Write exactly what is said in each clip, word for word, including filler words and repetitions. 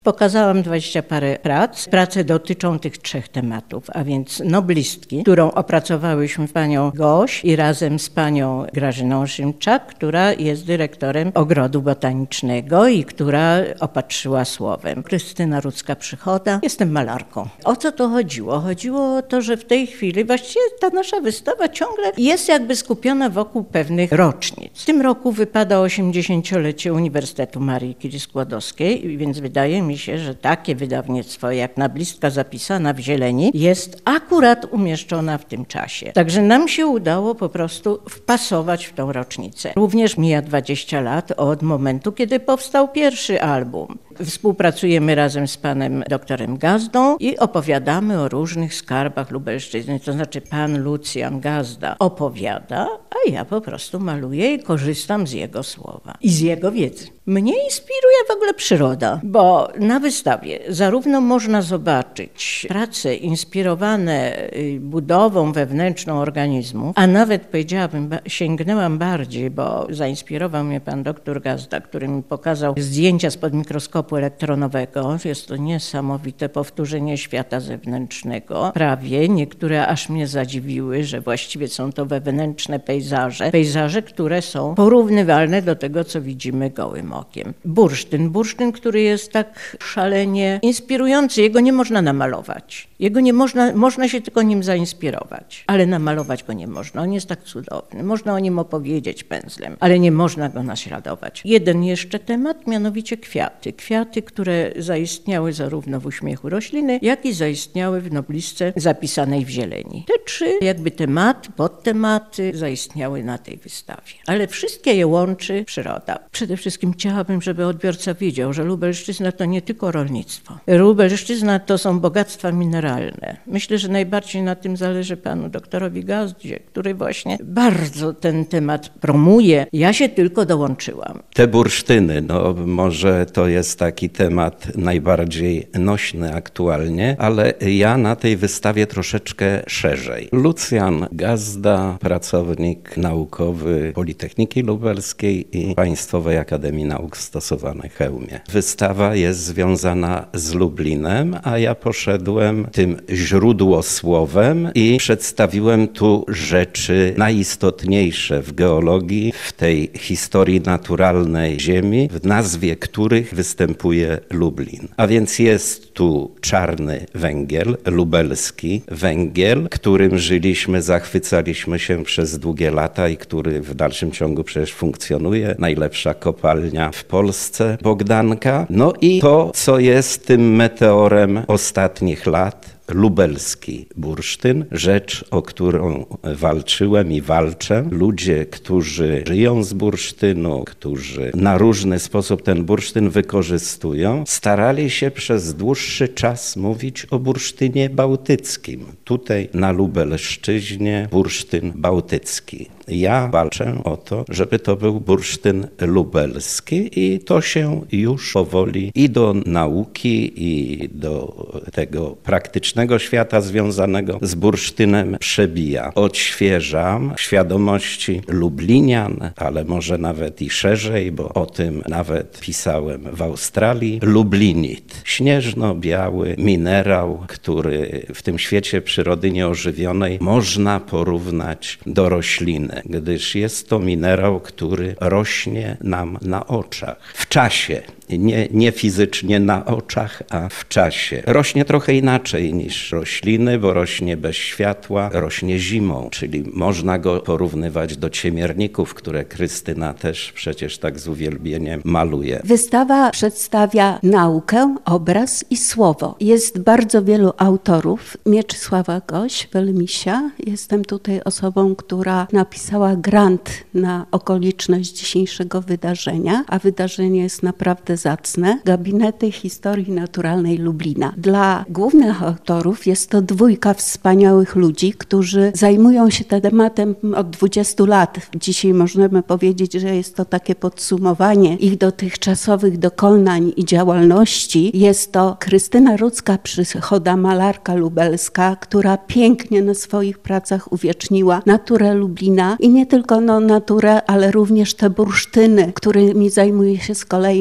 Pokazałam dwadzieścia parę prac. Prace dotyczą tych trzech tematów, a więc noblistki, którą opracowałyśmy panią Goś i razem z panią Grażyną Szymczak, która jest dyrektorem Ogrodu Botanicznego i która opatrzyła słowem. Krystyna Rudzka-Przychoda. Jestem malarką. O co to chodziło? Chodziło o to, że w tej chwili właściwie ta nasza wystawa ciągle jest jakby skupiona wokół pewnych rocznic. W tym roku wypada osiemdziesięciolecie Uniwersytetu Marii Curie-Skłodowskiej, więc wydaje mi się, że takie wydawnictwo jak Noblistka zapisana w zieleni jest akurat umieszczona w tym czasie. Także nam się udało po prostu wpasować w tą rocznicę. Również mija dwadzieścia lat od momentu, kiedy powstał pierwszy album. Współpracujemy razem z panem doktorem Gazdą i opowiadamy o różnych skarbach Lubelszczyzny. To znaczy pan Lucjan Gazda opowiada, a ja po prostu maluję i korzystam z jego słowa i z jego wiedzy. Mnie inspiruje w ogóle przyroda, bo na wystawie zarówno można zobaczyć prace inspirowane budową wewnętrzną organizmu, a nawet powiedziałabym, sięgnęłam bardziej, bo zainspirował mnie pan doktor Gazda, który mi pokazał zdjęcia spod mikroskopu elektronowego. Jest to niesamowite powtórzenie świata zewnętrznego. Prawie niektóre aż mnie zadziwiły, że właściwie są to wewnętrzne pejzaże. Pejzaże, które są porównywalne do tego, co widzimy gołym okiem. Bursztyn. Bursztyn, który jest tak szalenie inspirujący. Jego nie można namalować. Jego nie można, można się tylko nim zainspirować, ale namalować go nie można. On jest tak cudowny. Można o nim opowiedzieć pędzlem, ale nie można go naśladować. Jeden jeszcze temat, mianowicie kwiaty. Kwiaty, które zaistniały zarówno w uśmiechu rośliny, jak i zaistniały w noblistce zapisanej w zieleni. Te trzy jakby tematy, podtematy zaistniały na tej wystawie. Ale wszystkie je łączy przyroda. Przede wszystkim chciałabym, żeby odbiorca wiedział, że Lubelszczyzna to nie tylko rolnictwo. Lubelszczyzna to są bogactwa mineralne. Myślę, że najbardziej na tym zależy panu doktorowi Gazdzie, który właśnie bardzo ten temat promuje. Ja się tylko dołączyłam. Te bursztyny, no może to jest taki temat najbardziej nośny aktualnie, ale ja na tej wystawie troszeczkę szerzej. Lucjan Gazda, pracownik naukowy Politechniki Lubelskiej i Państwowej Akademii Nauk Stosowanych w Chełmie. Wystawa jest związana z Lublinem, a ja poszedłem tym źródłosłowem i przedstawiłem tu rzeczy najistotniejsze w geologii, w tej historii naturalnej Ziemi, w nazwie których występuje Lublin. A więc jest tu czarny węgiel, lubelski węgiel, którym żyliśmy, zachwycaliśmy się przez długie lata i który w dalszym ciągu przecież funkcjonuje. Najlepsza kopalnia w Polsce, Bogdanka. No i to, co jest tym meteorem ostatnich lat, lubelski bursztyn, rzecz, o którą walczyłem i walczę. Ludzie, którzy żyją z bursztynu, którzy na różny sposób ten bursztyn wykorzystują, starali się przez dłuższy czas mówić o bursztynie bałtyckim. Tutaj na Lubelszczyźnie bursztyn bałtycki. Ja walczę o to, żeby to był bursztyn lubelski i to się już powoli i do nauki, i do tego praktycznego świata związanego z bursztynem przebija. Odświeżam świadomości Lublinian, ale może nawet i szerzej, bo o tym nawet pisałem w Australii. Lublinit. Śnieżno-biały minerał, który w tym świecie przyrody nieożywionej można porównać do rośliny, gdyż jest to minerał, który rośnie nam na oczach. W czasie. Nie, nie fizycznie na oczach, a w czasie. Rośnie trochę inaczej niż rośliny, bo rośnie bez światła, rośnie zimą, czyli można go porównywać do ciemierników, które Krystyna też przecież tak z uwielbieniem maluje. Wystawa przedstawia naukę, obraz i słowo. Jest bardzo wielu autorów. Mieczysława Goś, Welmisia. Jestem tutaj osobą, która napisała grant na okoliczność dzisiejszego wydarzenia, a wydarzenie jest naprawdę zacne. Gabinety Historii Naturalnej Lublina. Dla głównych autorów jest to dwójka wspaniałych ludzi, którzy zajmują się tym tematem od dwudziestu lat. Dzisiaj możemy powiedzieć, że jest to takie podsumowanie ich dotychczasowych dokonań i działalności. Jest to Krystyna Rudzka-Przychoda, malarka lubelska, która pięknie na swoich pracach uwieczniła naturę Lublina i nie tylko no, naturę, ale również te bursztyny, którymi zajmuje się z kolei pan doktor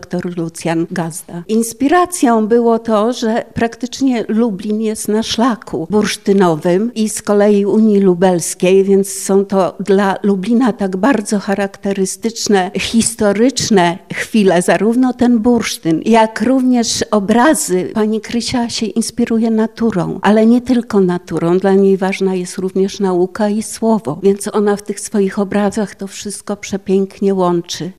doktor Lucjan Gazda. Inspiracją było to, że praktycznie Lublin jest na szlaku bursztynowym i z kolei Unii Lubelskiej, więc są to dla Lublina tak bardzo charakterystyczne, historyczne chwile, zarówno ten bursztyn, jak również obrazy. Pani Krysia się inspiruje naturą, ale nie tylko naturą. Dla niej ważna jest również nauka i słowo, więc ona w tych swoich obrazach to wszystko przepięknie łączy.